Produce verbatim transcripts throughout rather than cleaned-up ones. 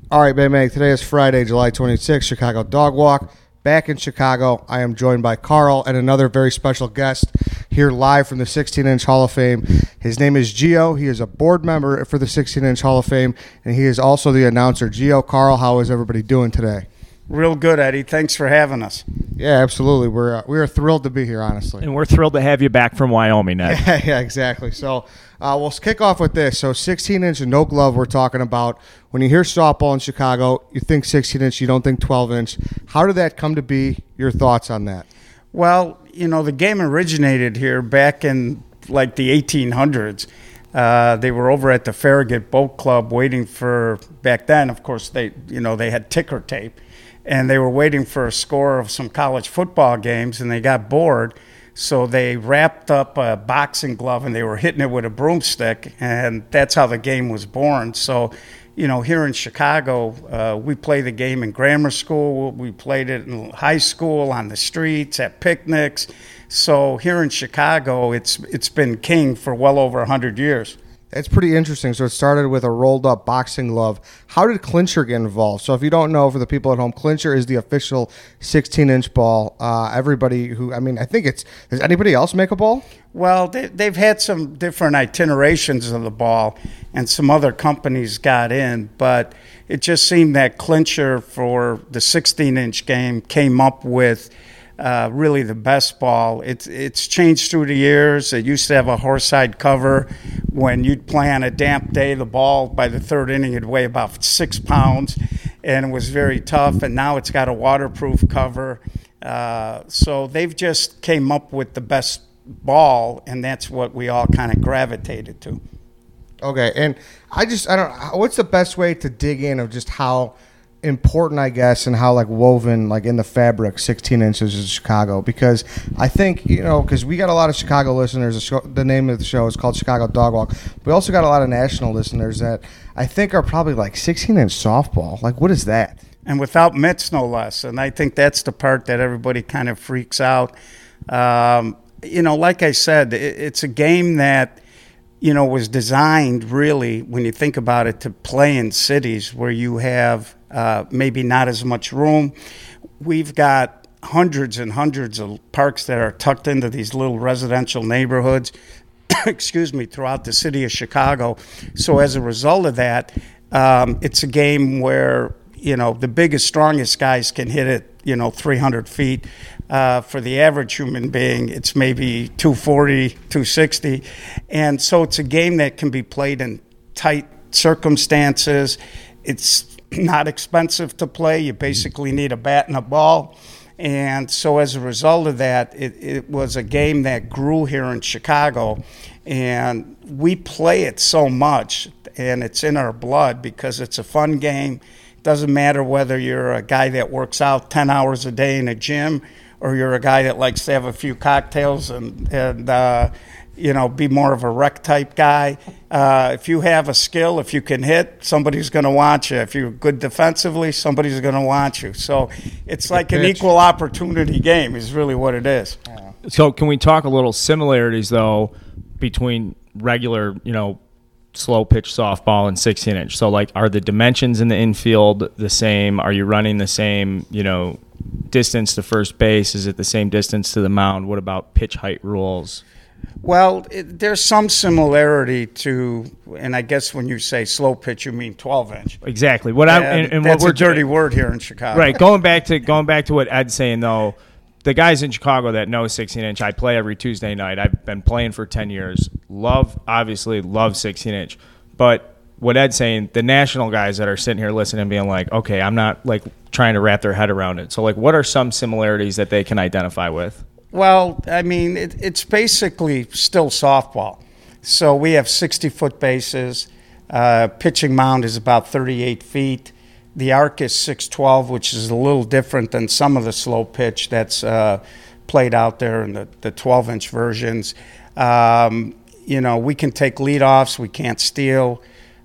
All right, Bay Mag, today is Friday, July twenty-sixth, Chicago Dog Walk. Back in Chicago, I am joined by Carl and another very special guest here live from the sixteen-inch Hall of Fame. His name is Gio. He is a board member for the sixteen-inch Hall of Fame, and he is also the announcer. Gio, Carl, how is everybody doing today? Real good, Eddie. Thanks for having us. Yeah, absolutely. We're uh, we are thrilled to be here, honestly. And we're thrilled to have you back from Wyoming, Ned. Yeah, yeah, exactly. So uh, we'll kick off with this. So sixteen-inch and no glove we're talking about. When you hear softball in Chicago, you think sixteen-inch, you don't think twelve-inch. How did that come to be? Your thoughts on that? Well, you know, the game originated here back in like the eighteen hundreds. Uh, they were over at the Farragut Boat Club waiting for, back then, of course, they you know they had ticker tape. And they were waiting for a score of some college football games, and they got bored. So they wrapped up a boxing glove, and they were hitting it with a broomstick, and that's how the game was born. So, you know, here in Chicago, uh, we play the game in grammar school. We played it in high school, on the streets, at picnics. So here in Chicago, it's it's been king for well over one hundred years. It's pretty interesting. So it started with a rolled-up boxing glove. How did Clincher get involved? So if you don't know, for the people at home, Clincher is the official sixteen-inch ball. Uh, everybody who, I mean, I think it's, does anybody else make a ball? Well, they, they've had some different itinerations of the ball, and some other companies got in, but it just seemed that Clincher for the sixteen-inch game came up with Uh, really the best ball. It's it's changed through the years. It used to have a horsehide cover. When you'd play on a damp day, the ball by the third inning would weigh about six pounds, and it was very tough. And now it's got a waterproof cover. Uh, so they've just came up with the best ball, and that's what we all kind of gravitated to. Okay, and I just I don't. What's the best way to dig in of just how important, I guess, and how like woven like in the fabric sixteen inches is Chicago? Because I think, you know, because we got a lot of Chicago listeners. The, show, the name of the show is called Chicago Dog Walk. We also got a lot of national listeners that I think are probably like sixteen-inch softball. Like, what is that? And without mitts, no less. And I think that's the part that everybody kind of freaks out. Um, you know, like I said, it, it's a game that, you know, was designed really, when you think about it, to play in cities where you have uh, maybe not as much room. We've got hundreds and hundreds of parks that are tucked into these little residential neighborhoods, excuse me, throughout the city of Chicago. So as a result of that, um, it's a game where, you know, the biggest, strongest guys can hit it, you know, three hundred feet. Uh, for the average human being, it's maybe two forty, two sixty. And so it's a game that can be played in tight circumstances. It's not expensive to play. You basically need a bat and a ball. And so as a result of that, it, it was a game that grew here in Chicago. And we play it so much, and it's in our blood because it's a fun game. It doesn't matter whether you're a guy that works out ten hours a day in a gym, or you're a guy that likes to have a few cocktails and, and uh, you know, be more of a rec type guy. Uh, if you have a skill, if you can hit, somebody's going to want you. If you're good defensively, somebody's going to want you. So it's like an equal opportunity game is really what it is. So can we talk a little similarities, though, between regular, you know, slow pitch softball and sixteen-inch? So, like, are the dimensions in the infield the same? Are you running the same, you know, distance to first base? Is it the same distance to the mound? What about pitch height rules? Well, it, there's some similarity to, and I guess when you say slow pitch, you mean twelve-inch. Exactly. What I and, and that's what we're, a dirty word here in Chicago. Right. Going back to going back to what Ed's saying, though, the guys in Chicago that know sixteen-inch, I play every Tuesday night. I've been playing for ten years. Love, obviously, love sixteen-inch. But what Ed's saying, the national guys that are sitting here listening and being like, okay, I'm not like trying to wrap their head around it. So, like, what are some similarities that they can identify with? Well, I mean, it, it's basically still softball. So we have sixty-foot bases. Uh, pitching mound is about thirty-eight feet. The arc is six twelve, which is a little different than some of the slow pitch that's uh, played out there in the, the twelve-inch versions. Um, you know, we can take leadoffs. We can't steal.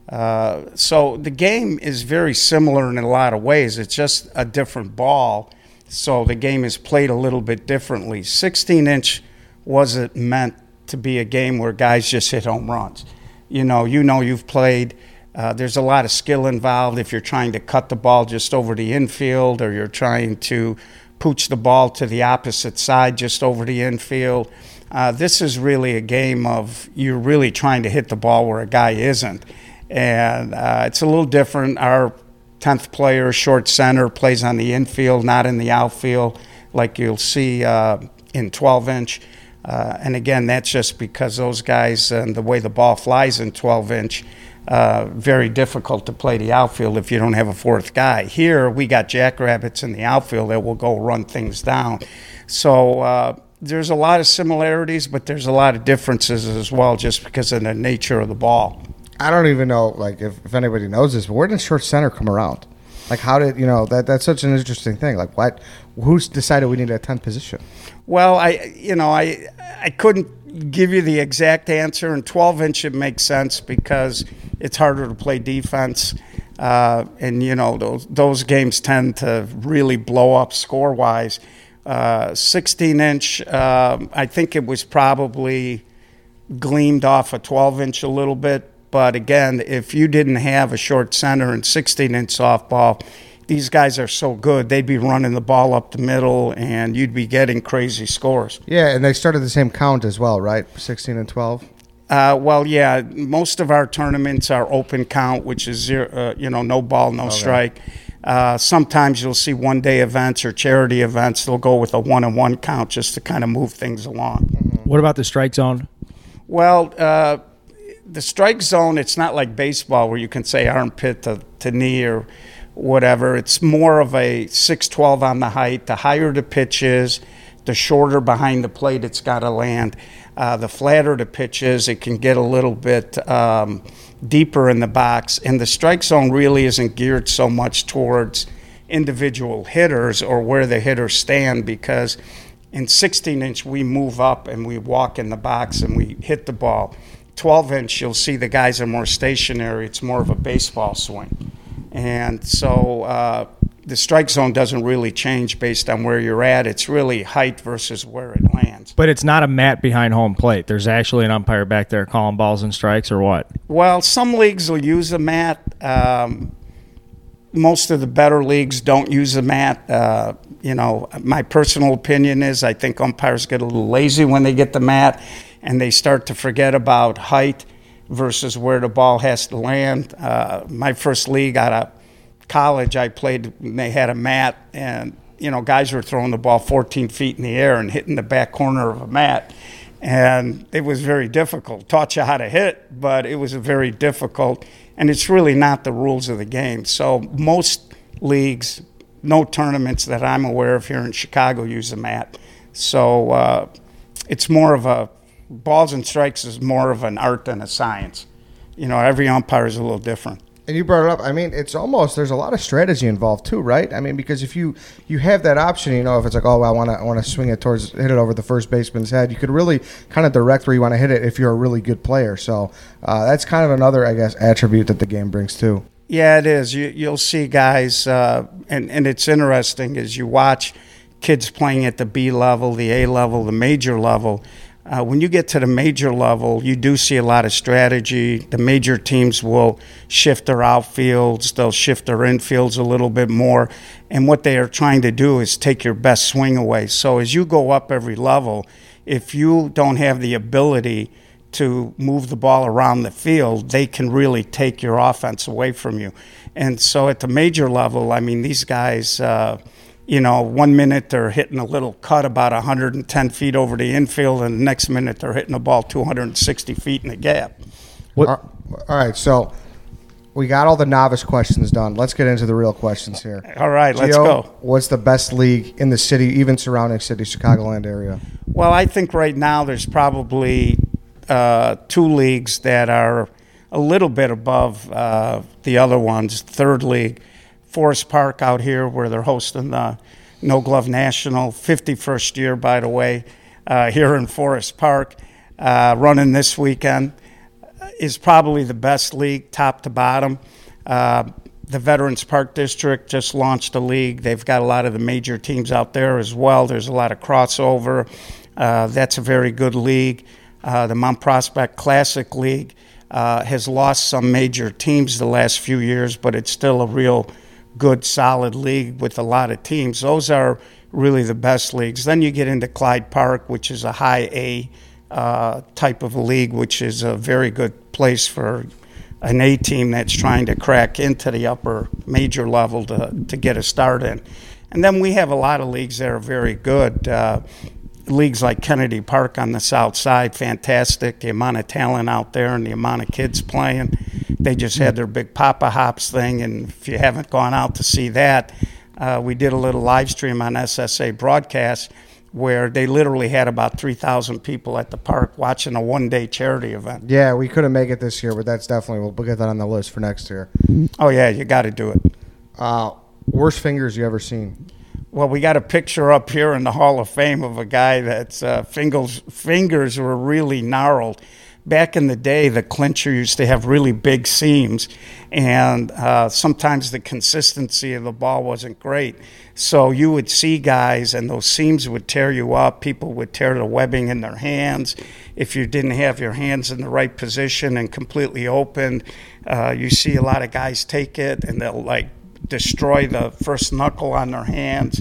Uh, so the game is very similar in a lot of ways. It's just a different ball. So the game is played a little bit differently. sixteen-inch wasn't meant to be a game where guys just hit home runs. You know, you know you've played Uh, there's a lot of skill involved if you're trying to cut the ball just over the infield, or you're trying to pooch the ball to the opposite side just over the infield. Uh, this is really a game of you're really trying to hit the ball where a guy isn't. And uh, it's a little different. Our tenth player, short center, plays on the infield, not in the outfield, like you'll see uh, in twelve inch. Uh, and again, that's just because those guys and the way the ball flies in twelve inch, uh, very difficult to play the outfield if you don't have a fourth guy. Here, we got jackrabbits in the outfield that will go run things down. So uh, there's a lot of similarities, but there's a lot of differences as well, just because of the nature of the ball. I don't even know, like, if, if anybody knows this, but where did short center come around? Like, how did, you know, that that's such an interesting thing. Like, what, who's decided we need a tenth position? Well, I, you know, I, I couldn't give you the exact answer. In twelve inch, it makes sense because it's harder to play defense. Uh, and, you know, those, those games tend to really blow up score-wise. Uh, sixteen inch, um, I think it was probably gleamed off a twelve inch a little bit. But again, if you didn't have a short center and sixteen inch softball, these guys are so good, they'd be running the ball up the middle, and you'd be getting crazy scores. Yeah, and they started the same count as well, right? sixteen and twelve? Uh, well, yeah, most of our tournaments are open count, which is zero, uh, you know, no ball, no okay. strike. Uh, sometimes you'll see one-day events or charity events. They'll go with a one-on-one count just to kind of move things along. Mm-hmm. What about the strike zone? Well, uh, the strike zone, it's not like baseball where you can say armpit to, to knee or whatever. It's more of a six twelve on the height. The higher the pitch is, the shorter behind the plate it's got to land. Uh, the flatter the pitch is, it can get a little bit um, deeper in the box. And the strike zone really isn't geared so much towards individual hitters or where the hitters stand, because in sixteen inch we move up and we walk in the box and we hit the ball. twelve inch, you'll see the guys are more stationary. It's more of a baseball swing. And so uh, the strike zone doesn't really change based on where you're at. It's really height versus where it lands. But it's not a mat behind home plate. There's actually an umpire back there calling balls and strikes, or what? Well, some leagues will use a mat. Um, most of the better leagues don't use a mat. Uh, you know, my personal opinion is I think umpires get a little lazy when they get the mat, and they start to forget about height versus where the ball has to land. Uh, my first league out of college, I played, and they had a mat, and, you know, guys were throwing the ball fourteen feet in the air and hitting the back corner of a mat. And it was very difficult. Taught you how to hit, but it was very difficult. And it's really not the rules of the game. So most leagues, no tournaments that I'm aware of here in Chicago use a mat. So uh, it's more of a, balls and strikes is more of an art than a science. You know, every umpire is a little different. And you brought it up. I mean, it's almost, there's a lot of strategy involved too, right? I mean, because if you you have that option, you know, if it's like, oh, I want to I want to swing it towards, hit it over the first baseman's head, you could really kind of direct where you want to hit it if you're a really good player. So uh, that's kind of another, I guess, attribute that the game brings too. Yeah, it is. You, you'll see guys, uh, and, and it's interesting as you watch kids playing at the B level, the A level, the major level. Uh, when you get to the major level, you do see a lot of strategy. The major teams will shift their outfields. They'll shift their infields a little bit more. And what they are trying to do is take your best swing away. So as you go up every level, if you don't have the ability to move the ball around the field, they can really take your offense away from you. And so at the major level, I mean, these guys... Uh, You know, one minute they're hitting a little cut about one hundred ten feet over the infield, and the next minute they're hitting the ball two hundred sixty feet in the gap. What? All right, so we got all the novice questions done. Let's get into the real questions here. All right, Gio, let's go. What's the best league in the city, even surrounding city, Chicagoland area? Well, I think right now there's probably uh, two leagues that are a little bit above uh, the other ones. Third league, Forest Park out here where they're hosting the No Glove National, fifty-first year, by the way, uh, here in Forest Park, uh, running this weekend, is probably the best league, top to bottom. Uh, the Veterans Park District just launched a league. They've got a lot of the major teams out there as well. There's a lot of crossover. Uh, that's a very good league. Uh, the Mount Prospect Classic League, uh, has lost some major teams the last few years, but it's still a real good, solid league with a lot of teams. Those are really the best leagues. Then you get into Clyde Park, which is a high A uh, type of a league, which is a very good place for an A team that's trying to crack into the upper major level to, to get a start in. And then we have a lot of leagues that are very good. Uh, leagues like Kennedy Park on the south side, fantastic. The amount of talent out there and the amount of kids playing. They just had their big Papa Hops thing, and if you haven't gone out to see that, uh, we did a little live stream on S S A Broadcast where they literally had about three thousand people at the park watching a one-day charity event. Yeah, we couldn't make it this year, but that's definitely, we'll get that on the list for next year. Oh, yeah, you got to do it. Uh, worst fingers you ever seen? Well, we got a picture up here in the Hall of Fame of a guy that's uh, fingers, fingers were really gnarled. Back in the day, the clincher used to have really big seams, and uh, sometimes the consistency of the ball wasn't great. So you would see guys, and those seams would tear you up. People would tear the webbing in their hands. If you didn't have your hands in the right position and completely open, uh, you see a lot of guys take it, and they'll, like, destroy the first knuckle on their hands.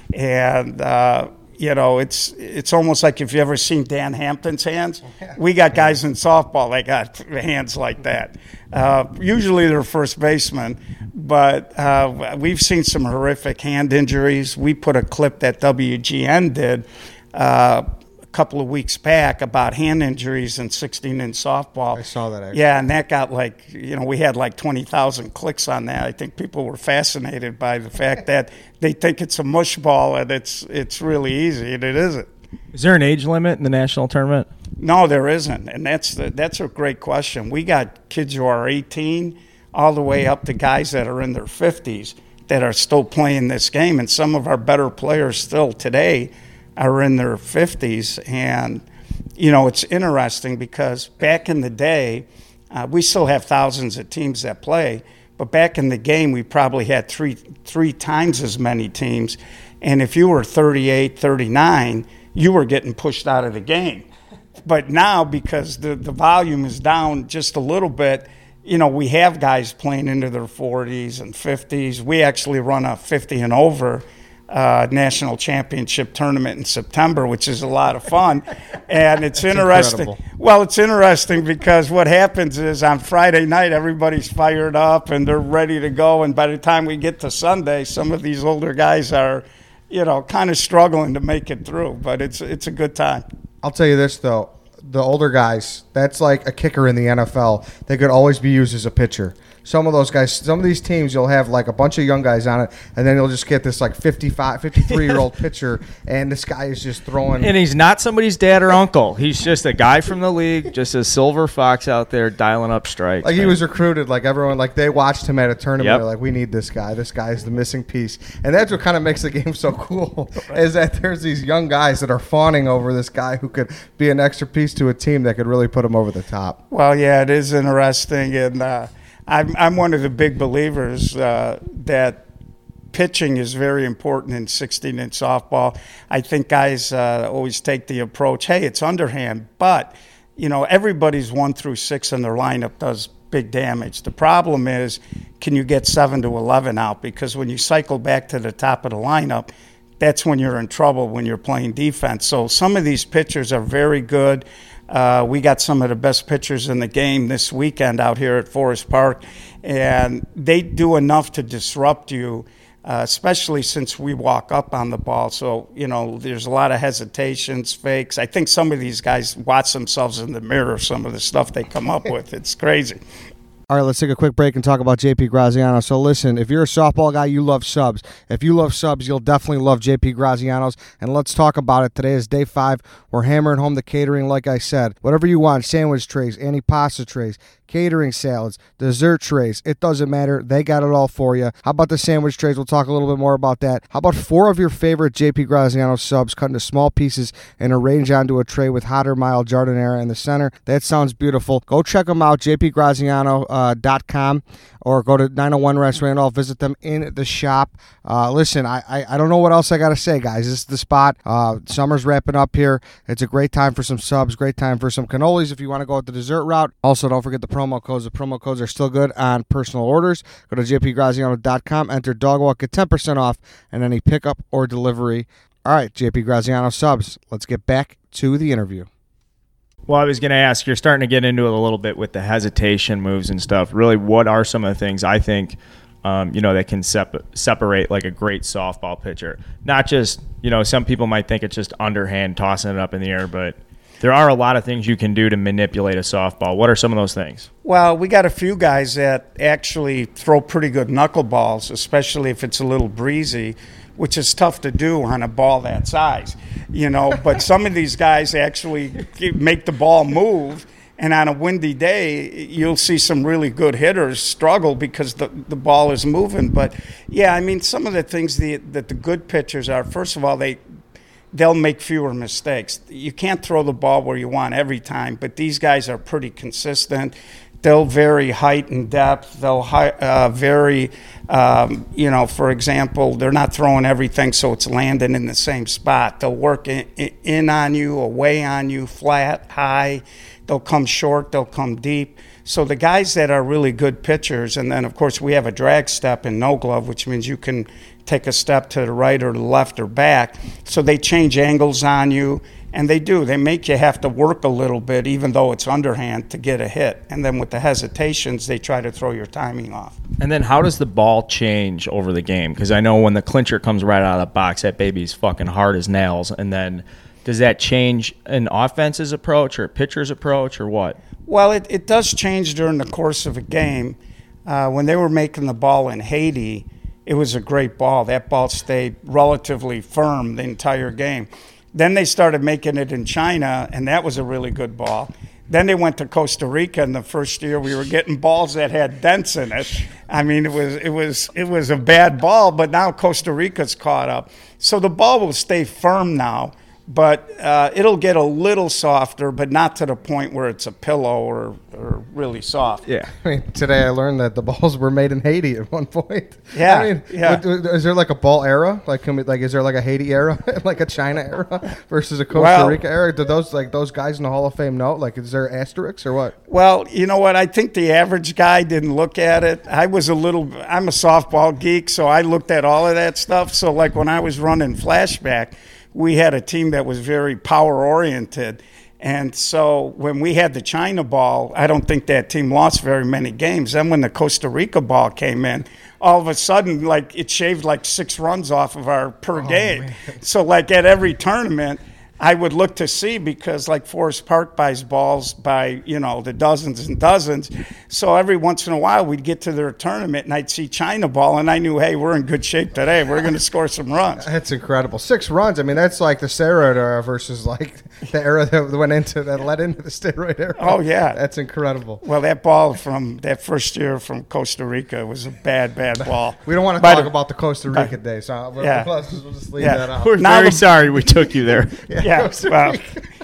And uh, you know, it's it's almost like if you ever seen Dan Hampton's hands. We got guys in softball that got hands like that. Uh, usually they're first baseman, but uh, we've seen some horrific hand injuries. We put a clip that W G N did uh, a couple of weeks back about hand injuries in sixteen-inch softball. I saw that, actually. Yeah, and that got like, you know, we had like twenty thousand clicks on that. I think people were fascinated by the fact that they think it's a mush ball and it's it's really easy, and it isn't. Is there an age limit in the national tournament? No, there isn't, and that's the, that's a great question. We got kids who are eighteen all the way up to guys that are in their fifties that are still playing this game, and some of our better players still today are in their fifties. And, you know, it's interesting because back in the day, uh, we still have thousands of teams that play, but back in the game, we probably had three three times as many teams. And if you were thirty-eight, thirty-nine, you were getting pushed out of the game. But now, because the, the volume is down just a little bit, you know, we have guys playing into their forties and fifties. We actually run a fifty and over uh, national championship tournament in September, which is a lot of fun. And it's interesting. Incredible. Well, it's interesting because what happens is on Friday night, everybody's fired up and they're ready to go. And by the time we get to Sunday, some of these older guys are, you know, kind of struggling to make it through. But it's it's a good time. I'll tell you this, though. The older guys, that's like a kicker in the N F L. They could always be used as a pitcher. Some of those guys, some of these teams, you'll have like a bunch of young guys on it, and then you'll just get this like fifty-five, fifty-three-year-old pitcher, and this guy is just throwing. And he's not somebody's dad or uncle. He's just a guy from the league, just a silver fox out there dialing up strikes. Like, man. He was recruited, like everyone, like they watched him at a tournament. Yep. They're like, we need this guy. This guy is the missing piece. And that's what kind of makes the game so cool, is that there's these young guys that are fawning over this guy who could be an extra piece to a team that could really put him over the top. Well, yeah, it is interesting, and uh, I'm I'm one of the big believers uh, that pitching is very important in sixteen-inch softball. I think guys uh, always take the approach, hey, it's underhand, but you know, everybody's one through six in their lineup does big damage. The problem is, can you get seven to eleven out? Because when you cycle back to the top of the lineup, that's when you're in trouble when you're playing defense. So some of these pitchers are very good. Uh, we got some of the best pitchers in the game this weekend out here at Forest Park, and they do enough to disrupt you, uh, especially since we walk up on the ball. So, you know, there's a lot of hesitations, fakes. I think some of these guys watch themselves in the mirror, some of the stuff they come up with. It's crazy. All right, let's take a quick break and talk about J P Graziano. So listen, if you're a softball guy, you love subs. If you love subs, you'll definitely love J P Graziano's. And let's talk about it. Today is day five. We're hammering home the catering, like I said. Whatever you want, sandwich trays, antipasta trays, catering salads, dessert trays, it doesn't matter. They got it all for you. How about the sandwich trays? We'll talk a little bit more about that. How about four of your favorite J P Graziano subs cut into small pieces and arranged onto a tray with hot or mild giardiniera in the center? That sounds beautiful. Go check them out, j p graziano dot com, or go to nine oh one West Randolph, visit them in the shop. Uh, listen, I, I, I don't know what else I got to say, guys. This is the spot. Uh, summer's wrapping up here. It's a great time for some subs, great time for some cannolis if you want to go with the dessert route. Also, don't forget the promo codes. The promo codes are still good on personal orders. Go to j p graziano dot com, enter Dogwalk, get ten percent off and any pickup or delivery. All right, J P Graziano subs. Let's get back to the interview. Well, I was going to ask, you're starting to get into it a little bit with the hesitation moves and stuff. Really, what are some of the things I think, um, you know, that can sep- separate like a great softball pitcher? Not just, you know, some people might think it's just underhand tossing it up in the air, but there are a lot of things you can do to manipulate a softball. What are some of those things? Well, we got a few guys that actually throw pretty good knuckleballs, especially if it's a little breezy, which is tough to do on a ball that size, you know. But some of these guys actually make the ball move, and on a windy day, you'll see some really good hitters struggle because the, the ball is moving. But, yeah, I mean, some of the things the, that the good pitchers are, first of all, they – they'll make fewer mistakes. You can't throw the ball where you want every time, but these guys are pretty consistent. They'll vary height and depth. They'll uh, vary, um, you know, for example, they're not throwing everything so it's landing in the same spot. They'll work in, in on you, away on you, flat, high. They'll come short. They'll come deep. So the guys that are really good pitchers, and then, of course, we have a drag step in no glove, which means you can take a step to the right or the left or back. So they change angles on you, and they do. They make you have to work a little bit, even though it's underhand, to get a hit. And then with the hesitations, they try to throw your timing off. And then how does the ball change over the game? Because I know when the clincher comes right out of the box, that baby's fucking hard as nails. And then does that change an offense's approach or a pitcher's approach or what? Well, it, it does change during the course of a game. Uh, when they were making the ball in Haiti, it was a great ball. That ball stayed relatively firm the entire game. Then they started making it in China, and that was a really good ball. Then they went to Costa Rica, and the first year we were getting balls that had dents in it. I mean, it was it was it was a bad ball, but now Costa Rica's caught up. So the ball will stay firm now, but uh, it'll get a little softer, but not to the point where it's a pillow or, or really soft. Yeah. I mean, today I learned that the balls were made in Haiti at one point. Yeah. I mean, yeah. what, is there like a ball era? Like, can we, like, is there like a Haiti era, like a China era versus a Costa well, Rica era? Do those like those guys in the Hall of Fame know? Like, is there asterisks or what? Well, you know what? I think the average guy didn't look at it. I was a little. I'm a softball geek, so I looked at all of that stuff. So, like when I was running flashback, we had a team that was very power-oriented. And so when we had the China ball, I don't think that team lost very many games. Then when the Costa Rica ball came in, all of a sudden, like, it shaved like six runs off of our per oh, game. Man. So, like, at every tournament, I would look to see because, like, Forest Park buys balls by, you know, the dozens and dozens. So every once in a while, we'd get to their tournament, and I'd see China ball, and I knew, hey, we're in good shape today. We're going to score some runs. That's incredible. Six runs. I mean, that's like the steroid era versus, like, the era that went into, that led into the steroid era. Oh, yeah. That's incredible. Well, that ball from that first year from Costa Rica was a bad, bad ball. We don't want to but, talk about the Costa Rica day, so we'll, yeah. we'll, just, we'll just leave yeah. that out. We're now very the, sorry we took you there. yeah. Yeah, well,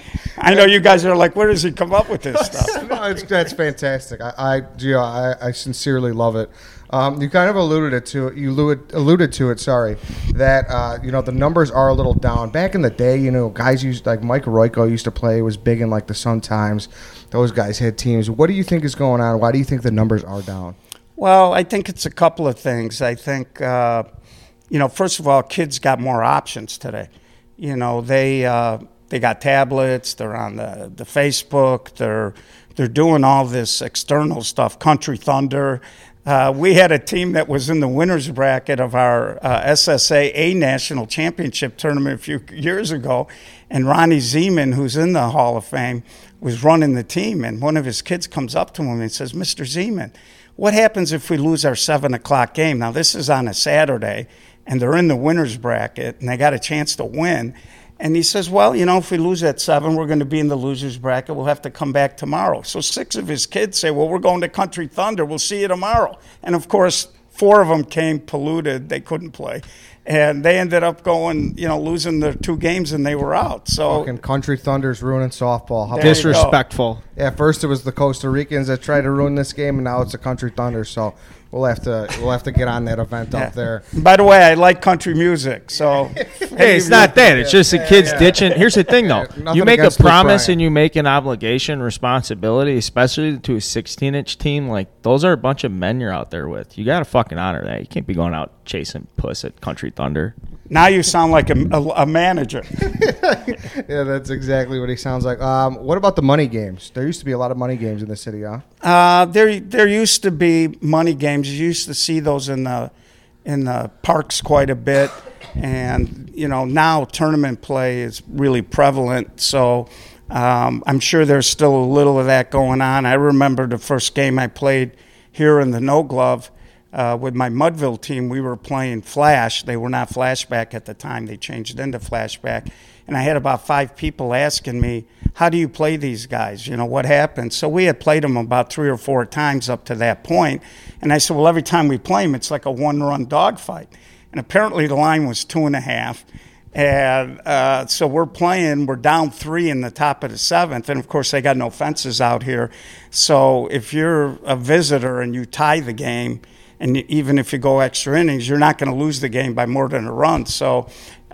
I know you guys are like, where does he come up with this stuff? No, it's, that's fantastic. I, I, Gio, I, I sincerely love it. Um, you kind of alluded it to it. You alluded, alluded to it. Sorry, that uh, you know the numbers are a little down. Back in the day, you know, guys used like Mike Royko used to play. Was big in like the Sun Times. Those guys had teams. What do you think is going on? Why do you think the numbers are down? Well, I think it's a couple of things. I think uh, you know, first of all, kids got more options today. You know, they uh, they got tablets. They're on the, the Facebook. They're they're doing all this external stuff. Country Thunder. Uh, we had a team that was in the winners bracket of our uh, S S A A National Championship tournament a few years ago, and Ronnie Zeman, who's in the Hall of Fame, was running the team. And one of his kids comes up to him and says, "Mister Zeman, what happens if we lose our seven o'clock game?" Now this is on a Saturday. And they're in the winner's bracket, and they got a chance to win. And he says, well, you know, if we lose at seven, we're going to be in the loser's bracket. We'll have to come back tomorrow. So six of his kids say, well, we're going to Country Thunder. We'll see you tomorrow. And, of course, four of them came polluted. They couldn't play. And they ended up going, you know, losing their two games, and they were out. So fucking Country Thunder's ruining softball. How disrespectful. Yeah, first it was the Costa Ricans that tried to ruin this game, and now it's the Country Thunder. So We'll have to we'll have to get on that event Yeah. up there. By the way, I like country music, so Hey, it's not that. It's just the kids ditching. Here's the thing, though. Nothing You make a against Luke promise Bryan. and you make an obligation, responsibility, especially to a sixteen-inch team. Like, those are a bunch of men you're out there with. You got to fucking honor that. You can't be going out chasing puss at Country Thunder. now you sound like a, a, a manager. Yeah, that's exactly what he sounds like. Um, what about the money games? There used to be a lot of money games in the city, huh? Uh, there, there used to be money games. You used to see those in the in the parks quite a bit, and you know now tournament play is really prevalent. So um, I'm sure there's still a little of that going on. I remember the first game I played here in the No Glove uh, with my Mudville team. We were playing Flash. They were not Flashback at the time. They changed into Flashback. And I had about five people asking me, how do you play these guys? You know, what happened? So we had played them about three or four times up to that point. And I said, well, every time we play them, it's like a one-run dogfight. And apparently the line was two and a half. And uh, so we're playing, we're down three in the top of the seventh. And, of course, they got no fences out here. So if you're a visitor and you tie the game, and even if you go extra innings, you're not going to lose the game by more than a run. So,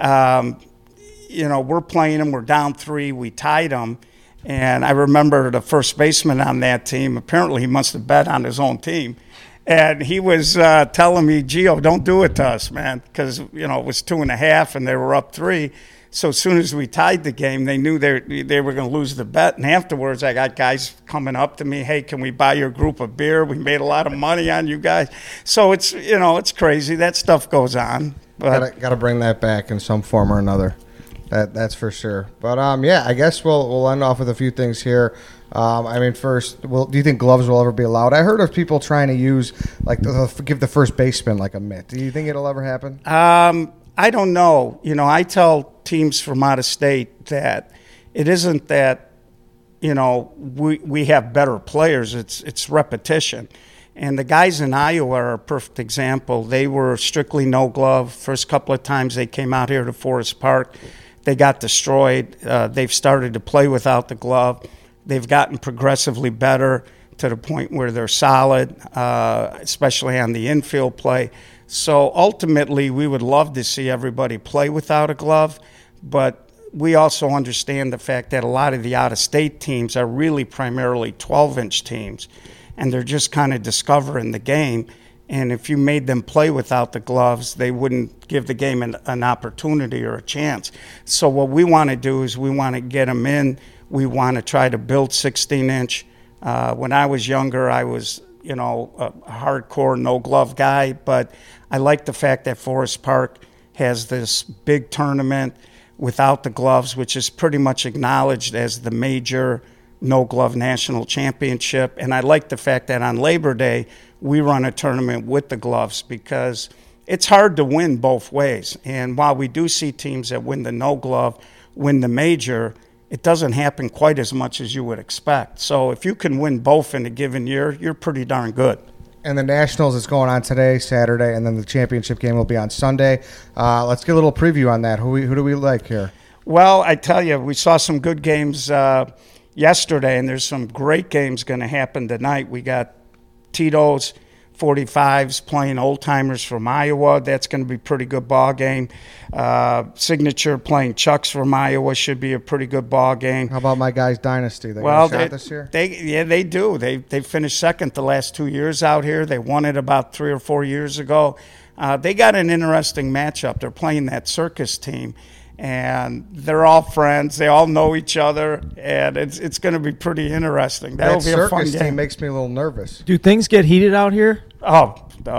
um, you know, we're playing them. We're down three. We tied them. And I remember the first baseman on that team, apparently he must have bet on his own team. And he was uh, telling me, Gio, don't do it to us, man, because, you know, it was two and a half and they were up three. So as soon as we tied the game, they knew they, they were going to lose the bet. And afterwards, I got guys coming up to me, hey, can we buy your group a beer? We made a lot of money on you guys. So it's, you know, it's crazy. That stuff goes on. But Gotta, gotta bring that back in some form or another. That that's for sure. But um, yeah, I guess we'll we'll end off with a few things here. Um, I mean, first, will, do you think gloves will ever be allowed? I heard of people trying to use like the, the, give the first baseman like a mitt. Do you think it'll ever happen? Um, I don't know. You know, I tell teams from out of state that it isn't that, you know, we we have better players. It's it's repetition. And the guys in Iowa are a perfect example. They were strictly no glove. First couple of times they came out here to Forest Park, they got destroyed. Uh, they've started to play without the glove. They've gotten progressively better to the point where they're solid, uh, especially on the infield play. So ultimately, we would love to see everybody play without a glove, but we also understand the fact that a lot of the out-of-state teams are really primarily twelve-inch teams, and they're just kind of discovering the game. And if you made them play without the gloves, they wouldn't give the game an, an opportunity or a chance. So what we want to do is we want to get them in. We want to try to build sixteen-inch. Uh, when I was younger, I was, you know, a hardcore no-glove guy, but I like the fact that Forest Park has this big tournament without the gloves, which is pretty much acknowledged as the major no-glove national championship. And I like the fact that on Labor Day, we run a tournament with the gloves because it's hard to win both ways. And while we do see teams that win the no-glove, win the major, it doesn't happen quite as much as you would expect. So if you can win both in a given year, you're pretty darn good. And the Nationals is going on today, Saturday, and then the championship game will be on Sunday. Uh, let's get a little preview on that. Who we, who do we like here? Well, I tell you, we saw some good games uh, yesterday, and there's some great games going to happen tonight. We got Tito's forty-fives playing old-timers from Iowa. That's going to be a pretty good ball game. Uh, Signature playing Chucks from Iowa should be a pretty good ball game. How about my guys' Dynasty? They Well, got a shot they, this year? they yeah they do. They they finished second the last two years out here. They won it about three or four years ago. Uh, they got an interesting matchup. They're playing that Circus team, and they're all friends. They all know each other, and it's it's going to be pretty interesting. That'll That be a fun Circus game. team makes me a little nervous. Do things get heated out here? Oh,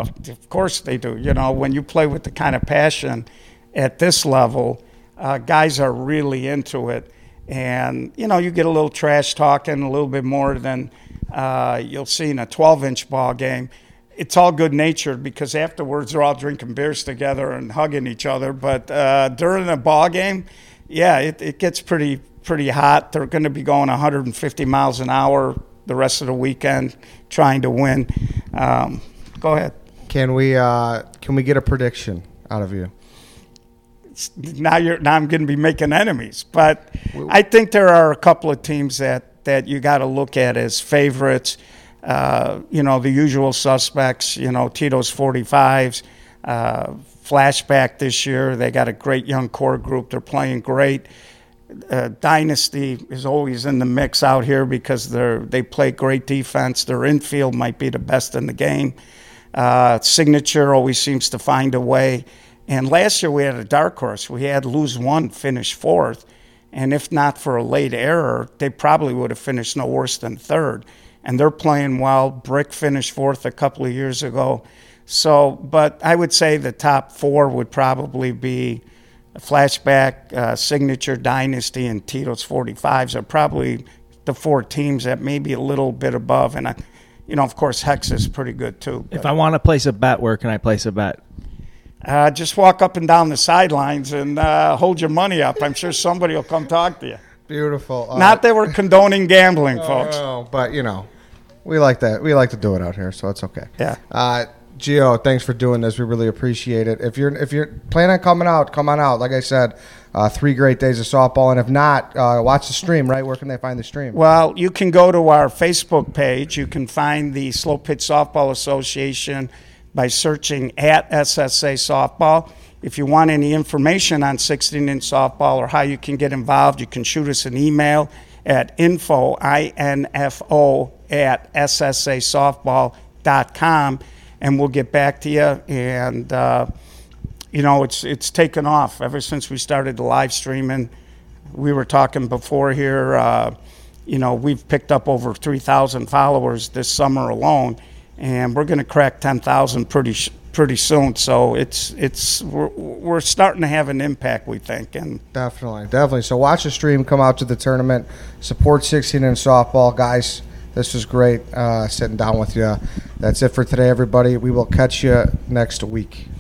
of course they do. You know, when you play with the kind of passion at this level, uh, guys are really into it. And, you know, you get a little trash talking, a little bit more than uh, you'll see in a twelve-inch ball game. It's all good-natured because afterwards they're all drinking beers together and hugging each other. But uh, during a ball game, yeah, it, it gets pretty pretty hot. They're going to be going one hundred fifty miles an hour the rest of the weekend trying to win. Um, go ahead. Can we uh, can we get a prediction out of you? Now you're now I'm going to be making enemies, but I think there are a couple of teams that, that you got to look at as favorites. uh, you know, the usual suspects, you know, Tito's forty-fives, uh, Flashback this year. They got a great young core group. They're playing great. Uh, Dynasty is always in the mix out here because they're they play great defense. Their infield might be the best in the game. Uh, Signature always seems to find a way. And last year we had a dark horse. We had lose one, finish fourth. And if not for a late error, they probably would have finished no worse than third. And they're playing well. Brick finished fourth a couple of years ago. So, but I would say the top four would probably be Flashback, uh, Signature, Dynasty, and Tito's forty-fives are probably the four teams that may be a little bit above. And, I, you know, of course, Hex is pretty good too. If I want to place a bet, where can I place a bet? Uh, just walk up and down the sidelines and uh, hold your money up. I'm sure somebody will come talk to you. Beautiful. Uh, Not that we're condoning gambling, folks. Oh, but, you know, we like that. We like to do it out here, so it's okay. Yeah. Uh, Gio, thanks for doing this. We really appreciate it. If you're if you're planning on coming out, come on out. Like I said, uh, three great days of softball. And if not, uh, watch the stream, right? Where can they find the stream? Well, you can go to our Facebook page. You can find the Slow Pitch Softball Association by searching at S S A Softball. If you want any information on sixteen-inch softball or how you can get involved, you can shoot us an email at info, I N F O, at S S A softball dot com, and we'll get back to you. And, uh, you know, it's it's taken off ever since we started the live streaming. We were talking before here, uh, you know, we've picked up over three thousand followers this summer alone. And we're going to crack ten thousand pretty pretty soon. So it's it's we're, we're starting to have an impact, we think. And definitely, definitely. So watch the stream, come out to the tournament, support sixteen-inch softball, guys. This was great uh, sitting down with you. That's it for today, everybody. We will catch you next week.